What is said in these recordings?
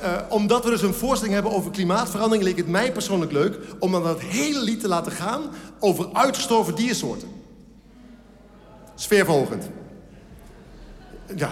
omdat we dus een voorstelling hebben over klimaatverandering... leek het mij persoonlijk leuk om dan dat hele lied te laten gaan... over uitgestorven diersoorten. Sfeerverhogend. Ja.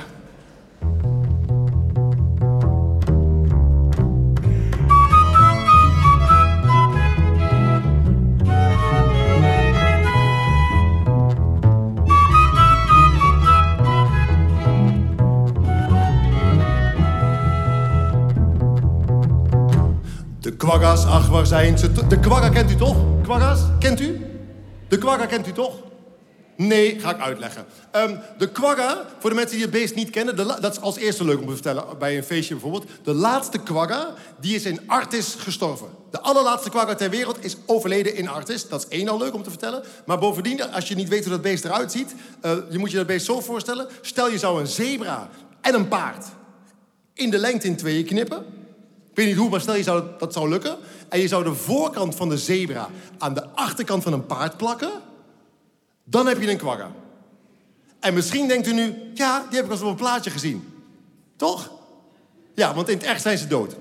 De kwagga's, ach waar zijn ze... De kwagga kent u toch? Kwagga's, kent u? De kwagga kent u toch? Nee, ga ik uitleggen. De kwagga, voor de mensen die het beest niet kennen... dat is als eerste leuk om te vertellen, bij een feestje bijvoorbeeld. De laatste kwagga, die is in Artis gestorven. De allerlaatste kwagga ter wereld is overleden in Artis. Dat is één al leuk om te vertellen. Maar bovendien, als je niet weet hoe dat beest eruit ziet... je moet je dat beest zo voorstellen. Stel, je zou een zebra en een paard in de lengte in tweeën knippen... Ik weet niet hoe, maar stel dat zou lukken... en je zou de voorkant van de zebra aan de achterkant van een paard plakken... dan heb je een kwagga. En misschien denkt u nu... ja, die heb ik al eens op een plaatje gezien. Toch? Ja, want in het echt zijn ze dood.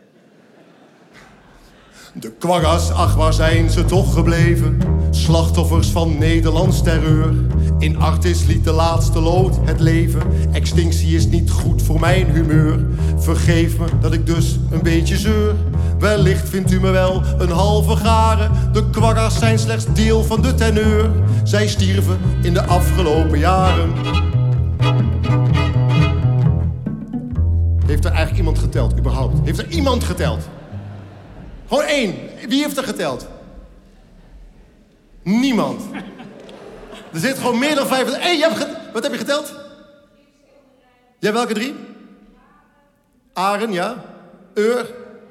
De kwagga's, ach waar zijn ze toch gebleven? Slachtoffers van Nederlands terreur. In Artis liet de laatste lood het leven. Extinctie is niet goed voor mijn humeur. Vergeef me dat ik dus een beetje zeur. Wellicht vindt u me wel een halve garen. De kwagga's zijn slechts deel van de teneur. Zij stierven in de afgelopen jaren. Heeft er eigenlijk iemand geteld, überhaupt? Heeft er iemand geteld? Gewoon één. Wie heeft er geteld? Niemand. Er zit gewoon meer dan 5... Hé, wat heb je geteld? Jij welke 3? Aren, ja. Eur.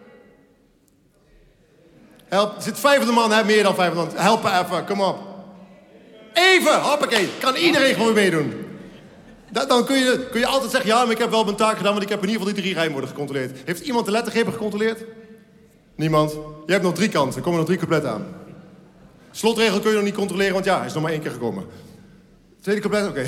Help. Er zit 500 man, hè? Meer dan 500 man. Help even, kom op. Even, hoppakee. Kan iedereen gewoon meedoen. Dan kun je altijd zeggen... ja, maar ik heb wel mijn taak gedaan... want ik heb in ieder geval die 3 rijwoorden gecontroleerd. Heeft iemand de lettergrepen gecontroleerd? Niemand. Je hebt nog 3 kansen. Er komen nog 3 coupletten aan. Slotregel kun je nog niet controleren, want ja, hij is nog maar 1 keer gekomen. Tweede couplet, oké.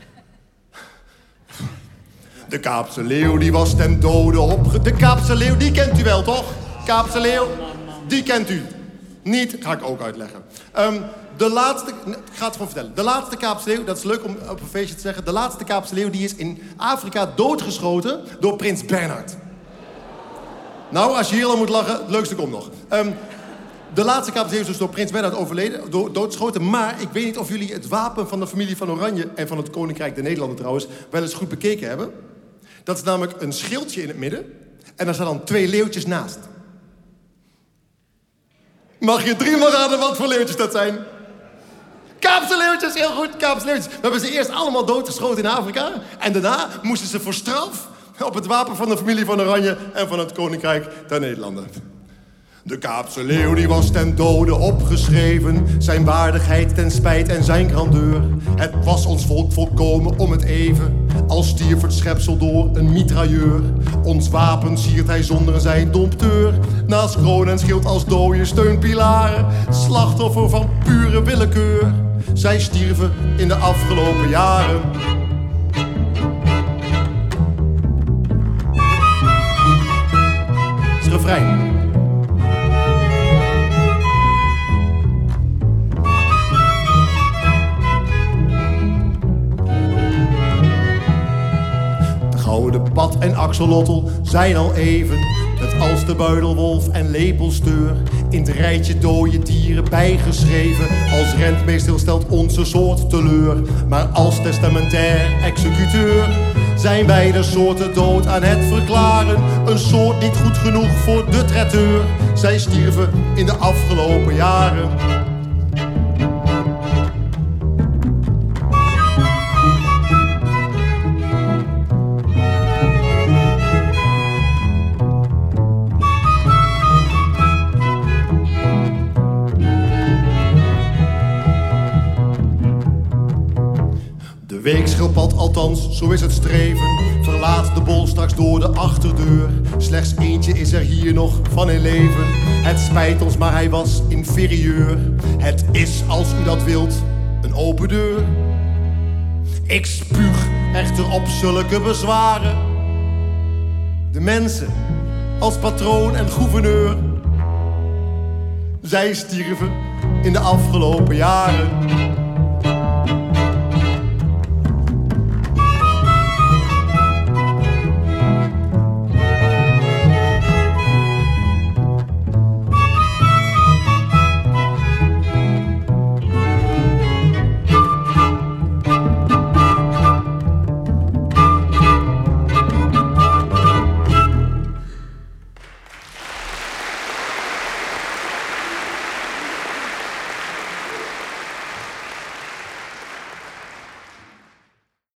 De Kaapse leeuw, die was ten dode op... De Kaapse leeuw, die kent u wel, toch? Kaapse leeuw, die kent u. Niet, ga ik ook uitleggen. De laatste... Ik ga het gewoon vertellen. De laatste Kaapse leeuw, dat is leuk om op een feestje te zeggen... de laatste Kaapse leeuw, die is in Afrika doodgeschoten door prins Bernhard. Nou, als je hier al moet lachen, het leukste komt nog. De laatste Kaapse leeuw is dus door prins Bernhard overleden, doodgeschoten. Maar ik weet niet of jullie het wapen van de familie van Oranje... en van het Koninkrijk der Nederlanden trouwens... wel eens goed bekeken hebben. Dat is namelijk een schildje in het midden. En daar staan dan 2 leeuwtjes naast. Mag je 3 maar raden wat voor leeuwtjes dat zijn? Kaapse leeuwtjes, heel goed, Kaapse leeuwtjes. We hebben ze eerst allemaal doodgeschoten in Afrika. En daarna moesten ze voor straf... op het wapen van de familie van Oranje en van het Koninkrijk der Nederlanden. De Kaapse leeuw die was ten dode opgeschreven. Zijn waardigheid ten spijt en zijn grandeur. Het was ons volk volkomen om het even. Al stierf het schepsel door een mitrailleur. Ons wapen siert hij zonder zijn dompteur. Naast kroon en schild als dooie steunpilaren. Slachtoffer van pure willekeur. Zij stierven in de afgelopen jaren. Refrein. De Gouden Pad en Axolotl zijn al even, net als de buidelwolf en lepelsteur, in het rijtje dode dieren bijgeschreven. Als rentmeester stelt onze soort teleur, maar als testamentair executeur zijn beide soorten dood aan het verklaren. Een soort niet goed genoeg voor de traiteur. Zij stierven in de afgelopen jaren. De weekschildpad, althans, zo is het streven, verlaat de bol straks door de achterdeur. Slechts eentje is er hier nog van in leven. Het spijt ons, maar hij was inferieur. Het is, als u dat wilt, een open deur. Ik spuug echter op zulke bezwaren. De mensen als patroon en gouverneur. Zij stierven in de afgelopen jaren.